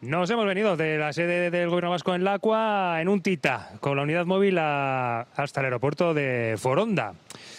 Nos hemos venido de la sede del Gobierno vasco en Lacua en un Tita, con la unidad móvil hasta el aeropuerto de Foronda.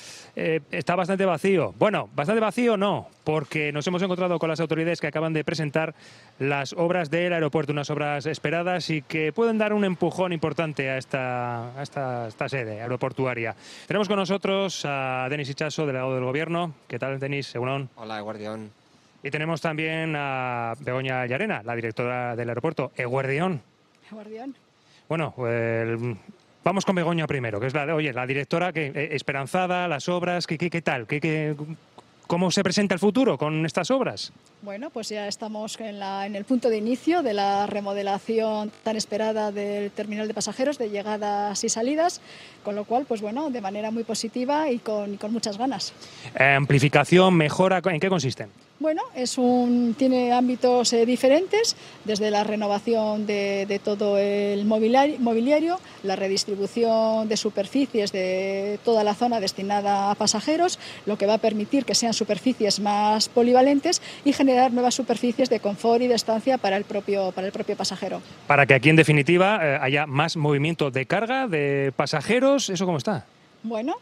Está bastante vacío. Bueno, bastante vacío no, porque nos hemos encontrado con las autoridades que acaban de presentar las obras del aeropuerto, unas obras esperadas y que pueden dar un empujón importante a esta sede aeroportuaria. Tenemos con nosotros a Denis Itxaso, delegado del Gobierno. ¿Qué tal, Denis? Egunon. Hola, Eguardión. Y tenemos también a Begoña Llarena, la directora del aeropuerto. Eguardión. Eguardión. Bueno, vamos con Begoña primero, que es la directora, que esperanzada, las obras, ¿qué tal? ¿Cómo se presenta el futuro con estas obras? Bueno, pues ya estamos en el punto de inicio de la remodelación tan esperada del terminal de pasajeros, de llegadas y salidas, con lo cual, pues bueno, de manera muy positiva y con muchas ganas. Amplificación, mejora, ¿en qué consisten? Bueno, tiene ámbitos diferentes, desde la renovación de todo el mobiliario, la redistribución de superficies de toda la zona destinada a pasajeros, lo que va a permitir que sean superficies más polivalentes y generar nuevas superficies de confort y de estancia para el propio pasajero. Para que aquí, en definitiva, haya más movimiento de carga, de pasajeros, ¿eso cómo está? Bueno,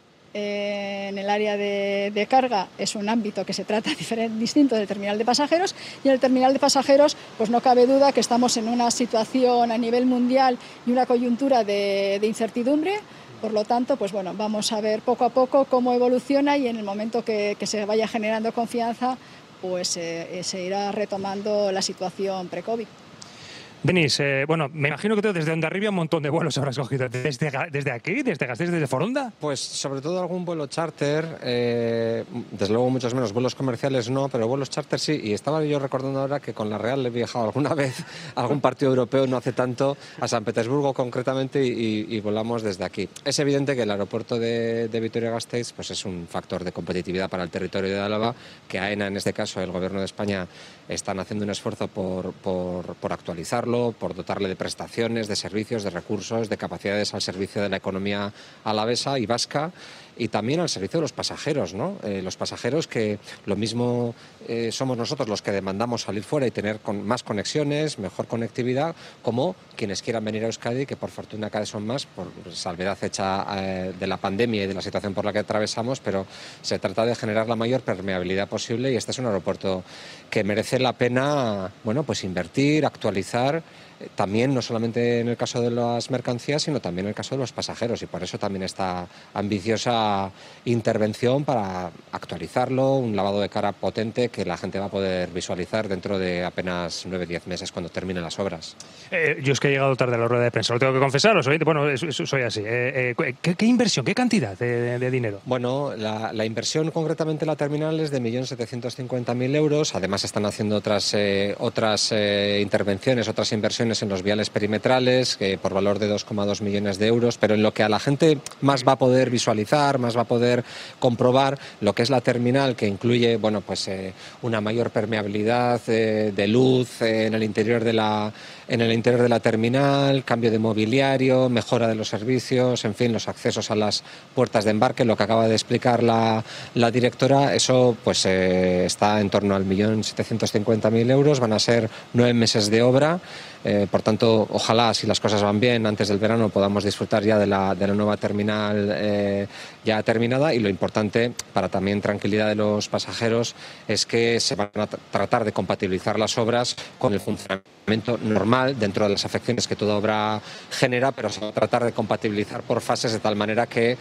en el área de carga es un ámbito que se trata distinto del terminal de pasajeros, y en el terminal de pasajeros pues no cabe duda que estamos en una situación a nivel mundial y una coyuntura de incertidumbre. Por lo tanto, pues bueno, vamos a ver poco a poco cómo evoluciona, y en el momento que se vaya generando confianza, pues se irá retomando la situación pre-COVID. Denis, bueno, me imagino que tú desde Hondarribia un montón de vuelos habrás cogido. ¿Desde aquí? ¿Desde Gasteiz? ¿Desde Foronda? Pues sobre todo algún vuelo charter, desde luego muchos menos, vuelos comerciales no, pero vuelos charter sí. Y estaba yo recordando ahora que con la Real he viajado alguna vez a algún partido europeo, no hace tanto, a San Petersburgo concretamente, y volamos desde aquí. Es evidente que el aeropuerto de Vitoria-Gasteiz pues es un factor de competitividad para el territorio de Álava, que AENA, en este caso el Gobierno de España, están haciendo un esfuerzo por actualizarlo, por dotarle de prestaciones, de servicios, de recursos, de capacidades al servicio de la economía alavesa y vasca, y también al servicio de los pasajeros, ¿no? Los pasajeros, que lo mismo somos nosotros los que demandamos salir fuera y tener más conexiones, mejor conectividad, como quienes quieran venir a Euskadi, que por fortuna cada vez son más, por salvedad hecha de la pandemia y de la situación por la que atravesamos, pero se trata de generar la mayor permeabilidad posible, y este es un aeropuerto que merece la pena, bueno, pues invertir, actualizar, también no solamente en el caso de las mercancías, sino también en el caso de los pasajeros, y por eso también esta ambiciosa intervención para actualizarlo, un lavado de cara potente que la gente va a poder visualizar dentro de apenas 9-10 meses cuando terminen las obras. Yo es que he llegado tarde a la rueda de prensa, lo tengo que confesaros, bueno, soy así. ¿Qué inversión, qué cantidad de dinero? Bueno, la inversión concretamente en la terminal es de 1.750.000 euros, además están haciendo otras intervenciones, otras inversiones en los viales perimetrales, que por valor de 2,2 millones de euros, pero en lo que a la gente más va a poder visualizar, más va a poder comprobar, lo que es la terminal, que incluye, bueno, pues una mayor permeabilidad de luz en el interior de la terminal, cambio de mobiliario, mejora de los servicios, en fin, los accesos a las puertas de embarque, lo que acaba de explicar la directora, eso pues está en torno al 1.750.000 euros, van a ser 9 meses de obra. Por tanto, ojalá, si las cosas van bien, antes del verano podamos disfrutar ya de la nueva terminal ya terminada, y lo importante, para también tranquilidad de los pasajeros, es que se van a tratar de compatibilizar las obras con el funcionamiento normal dentro de las afecciones que toda obra genera, pero se va a tratar de compatibilizar por fases de tal manera que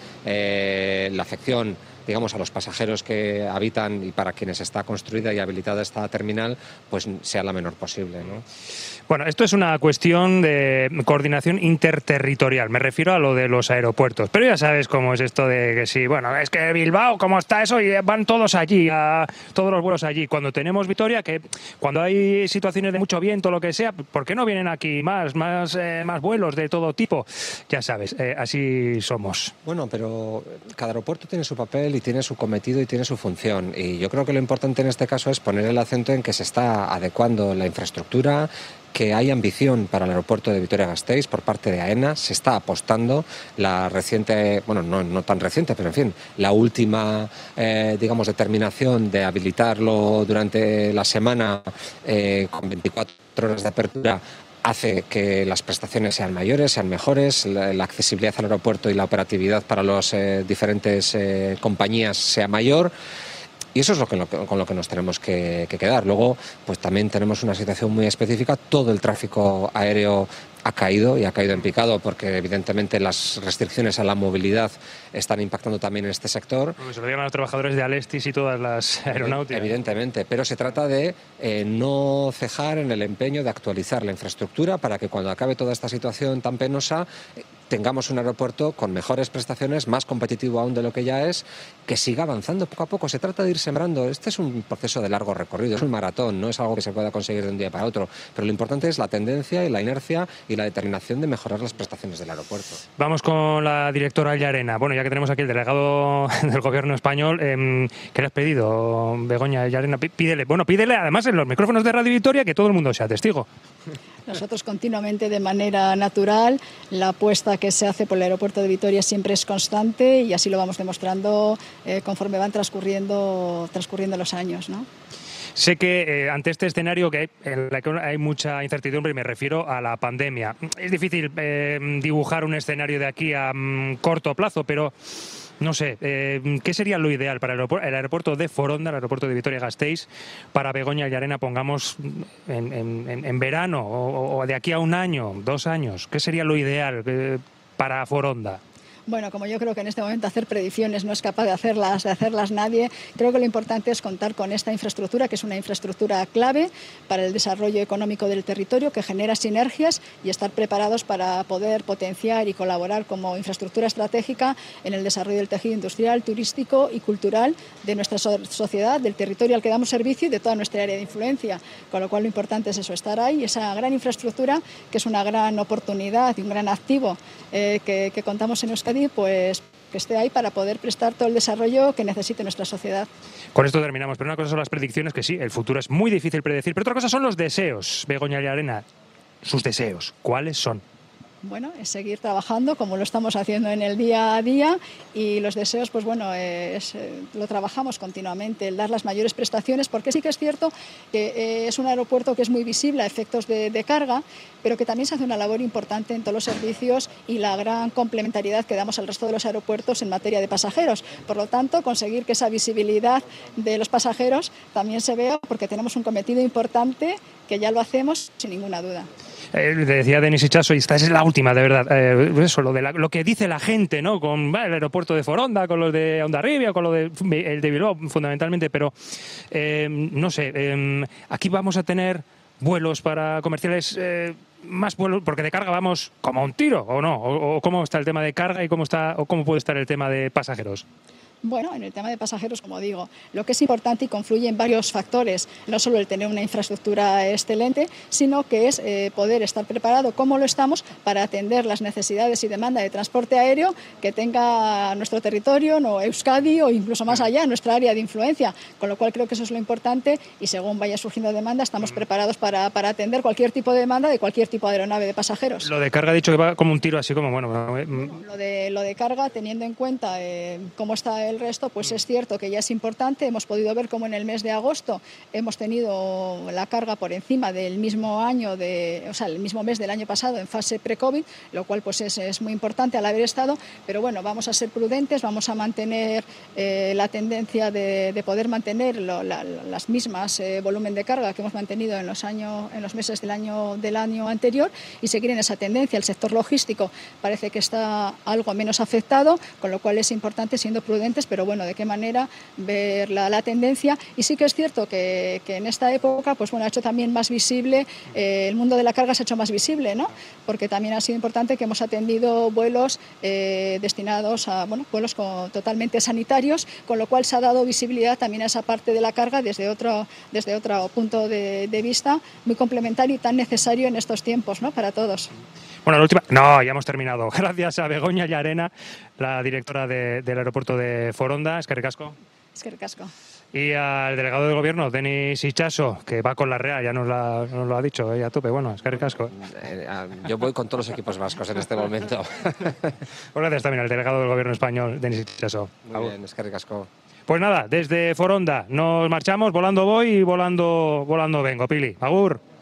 la afección, digamos, a los pasajeros que habitan y para quienes está construida y habilitada esta terminal, pues sea la menor posible, ¿no? Bueno, esto es una cuestión de coordinación interterritorial, me refiero a lo de los aeropuertos, pero ya sabes cómo es esto de que sí, bueno, es que Bilbao, ¿cómo está eso? Y van todos allí, todos los vuelos allí. Cuando tenemos Vitoria, que cuando hay situaciones de mucho viento, lo que sea, ¿por qué no vienen aquí más vuelos de todo tipo? Ya sabes, así somos. Bueno, pero cada aeropuerto tiene su papel y tiene su cometido y tiene su función, y yo creo que lo importante en este caso es poner el acento en que se está adecuando la infraestructura, que hay ambición para el aeropuerto de Vitoria-Gasteiz por parte de AENA, se está apostando. La reciente, bueno, no tan reciente, pero en fin, la última, digamos, determinación de habilitarlo durante la semana con 24 horas de apertura hace que las prestaciones sean mayores, sean mejores, la accesibilidad al aeropuerto y la operatividad para las diferentes compañías sea mayor. Y eso es con lo que nos tenemos que quedar. Luego, pues también tenemos una situación muy específica. Todo el tráfico aéreo ha caído y ha caído en picado porque evidentemente las restricciones a la movilidad están impactando también en este sector. Se lo digan a los trabajadores de Alestis y todas las aeronáuticas. Evidentemente, pero se trata de no cejar en el empeño de actualizar la infraestructura para que cuando acabe toda esta situación tan penosa tengamos un aeropuerto con mejores prestaciones, más competitivo aún de lo que ya es, que siga avanzando poco a poco. Se trata de ir sembrando. Este es un proceso de largo recorrido, es un maratón, no es algo que se pueda conseguir de un día para otro. Pero lo importante es la tendencia y la inercia y la determinación de mejorar las prestaciones del aeropuerto. Vamos con la directora Llarena. Bueno, ya que tenemos aquí el delegado del gobierno español, ¿qué le has pedido, Begoña Llarena? Pídele, además en los micrófonos de Radio Vitoria que todo el mundo sea testigo. Nosotros continuamente, de manera natural, la apuesta que se hace por el aeropuerto de Vitoria siempre es constante y así lo vamos demostrando conforme van transcurriendo los años, ¿no? Sé que ante este escenario en el que hay mucha incertidumbre, y me refiero a la pandemia, es difícil dibujar un escenario de aquí a corto plazo, pero no sé, ¿qué sería lo ideal para el aeropuerto de Foronda, el aeropuerto de Vitoria-Gasteiz, para Begoña Llarena, pongamos en verano o de aquí a un año, 2 años? ¿Qué sería lo ideal para Foronda? Bueno, como yo creo que en este momento hacer predicciones no es capaz de hacerlas nadie, creo que lo importante es contar con esta infraestructura, que es una infraestructura clave para el desarrollo económico del territorio, que genera sinergias y estar preparados para poder potenciar y colaborar como infraestructura estratégica en el desarrollo del tejido industrial, turístico y cultural de nuestra sociedad, del territorio al que damos servicio y de toda nuestra área de influencia. Con lo cual lo importante es eso, estar ahí, esa gran infraestructura, que es una gran oportunidad y un gran activo que contamos en Euskadi, pues que esté ahí para poder prestar todo el desarrollo que necesite nuestra sociedad. Con esto terminamos, pero una cosa son las predicciones, que sí, el futuro es muy difícil predecir, pero otra cosa son los deseos. Begoña Llarena, sus deseos, ¿cuáles son? Bueno, es seguir trabajando como lo estamos haciendo en el día a día y los deseos, pues bueno, lo trabajamos continuamente, el dar las mayores prestaciones, porque sí que es cierto que es un aeropuerto que es muy visible a efectos de carga, pero que también se hace una labor importante en todos los servicios y la gran complementariedad que damos al resto de los aeropuertos en materia de pasajeros. Por lo tanto, conseguir que esa visibilidad de los pasajeros también se vea, porque tenemos un cometido importante que ya lo hacemos sin ninguna duda. Decía Denis Itxaso, y esta es la última, de verdad, eso, lo que dice la gente, ¿no? Con el aeropuerto de Foronda, con los de Hondarribia, con el de Bilbao, fundamentalmente, pero no sé, aquí vamos a tener vuelos para comerciales, más vuelos, porque de carga vamos como a un tiro, ¿o no? ¿O cómo está el tema de carga y cómo puede estar el tema de pasajeros? Bueno, en el tema de pasajeros, como digo, lo que es importante y confluye en varios factores, no solo el tener una infraestructura excelente, sino que es poder estar preparado, como lo estamos, para atender las necesidades y demanda de transporte aéreo que tenga nuestro territorio, no Euskadi o incluso más allá, nuestra área de influencia, con lo cual creo que eso es lo importante y según vaya surgiendo demanda estamos preparados para atender cualquier tipo de demanda de cualquier tipo de aeronave de pasajeros. Lo de carga ha dicho que va como un tiro, así como, bueno... Lo de carga, teniendo en cuenta cómo está el resto, pues es cierto que ya es importante. Hemos podido ver cómo en el mes de agosto hemos tenido la carga por encima del mismo año, el mismo mes del año pasado en fase pre-COVID, lo cual pues es muy importante al haber estado, pero bueno, vamos a ser prudentes, vamos a mantener la tendencia de poder mantener las mismas volumen de carga que hemos mantenido en los meses del año anterior y seguir en esa tendencia. El sector logístico parece que está algo menos afectado, con lo cual es importante, siendo prudentes, pero bueno, de qué manera ver la tendencia. Y sí que es cierto que en esta época pues bueno, ha hecho también más visible, el mundo de la carga se ha hecho más visible, ¿no? Porque también ha sido importante que hemos atendido vuelos destinados a vuelos totalmente sanitarios, con lo cual se ha dado visibilidad también a esa parte de la carga desde otro punto de vista muy complementario y tan necesario en estos tiempos, ¿no? Para todos. Bueno, la última... No, ya hemos terminado. Gracias a Begoña Llarena, la directora del aeropuerto de Foronda. Eskerrik asko. Eskerrik asko. Y al delegado del gobierno, Denis Itxaso, que va con la Real, ya nos lo ha dicho, a tope. Bueno, eskerrik asko. Yo voy con todos los equipos vascos en este momento. Pues gracias también al delegado del gobierno español, Denis Itxaso. Muy bien, eskerrik asko. Pues nada, desde Foronda nos marchamos, volando voy y volando vengo. Pili, agur.